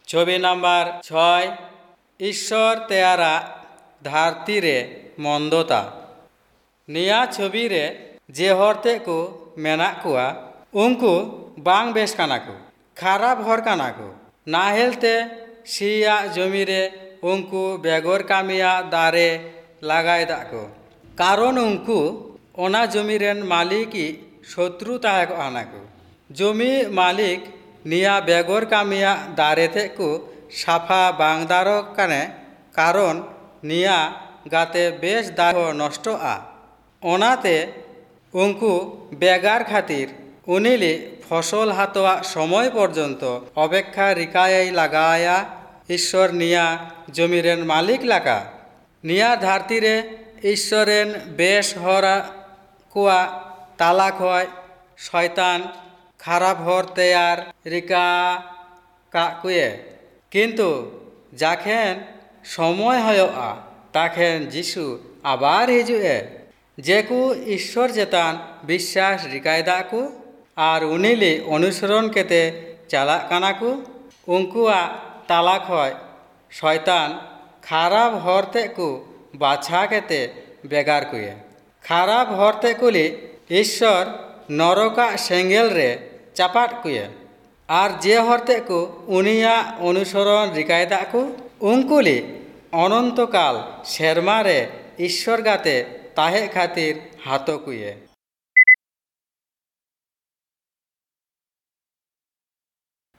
ছবি নাম্বার 6 ঈশ্বর তেয়ারা ধারती रे मंदता। निया छवि रे जे हरते को मेना कुआ उनको बांग बेस काना को खराब हर काना को नाहेलते सिया जमी रे उनको बेगर कामिया दारे लगाय दा को कारण उनको ओना जमी रेन मालिकी शत्रु ताहे को आना को जमी मालिक निया बेगर कामिया दारे थे को साफा बांगदारो काने कारण निया गाते बेस दाहो नष्ट आ ओनाते उनको बेगार खातिर उनिली फसल हातवा समय पर्यन्त अपेक्षा रिकाय लगाया ईश्वर निया जमीरेन मालिक लाका निया धारती रे ईश्वरेन बेस हरा कुआ ताला खय शयतान खराब हर तैयार रिका काकुए किन्तु जाखेन समय हयोआ ताखेन जिसु आबार हिजुए जेकु ईश्वर चेतान विश्वास रिकायदा को और उनिली अनुसरण केते चाला काना को उनकुआ ताला खय शयतान खराब हरते को बाछा केते बेगार कुए खराब हरते कुली ईश्वर नरका सेंगेल रे चापाट कुए और जे हरते को उनिया अनुसरण रिकायदा को उनकुली अनंतकाल शेरमा रे ईश्वर गाते ताहे खातिर हाथो कुए।